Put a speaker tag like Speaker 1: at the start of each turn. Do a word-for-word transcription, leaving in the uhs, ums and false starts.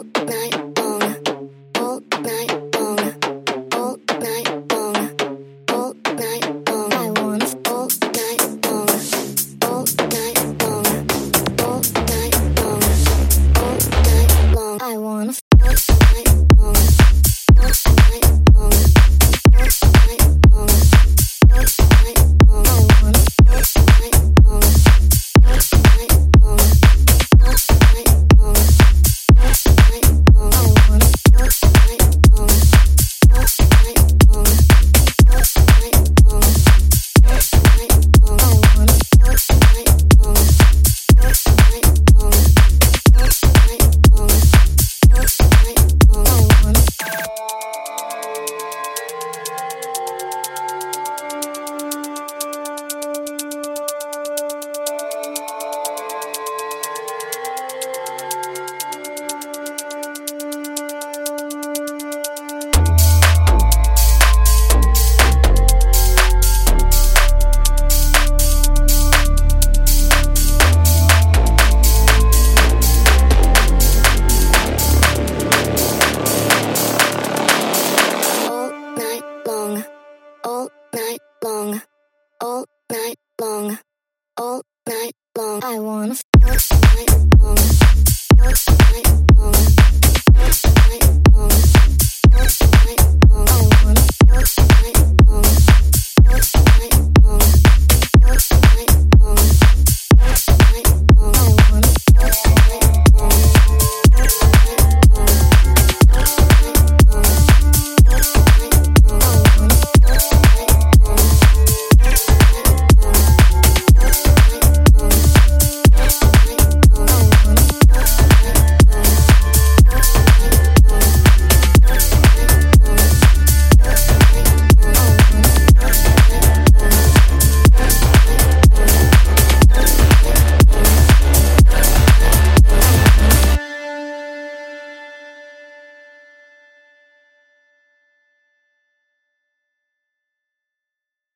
Speaker 1: all night long, all night long, all night long, all night long. I wanna all night long, all night long, all night long, all night long. I wanna all night.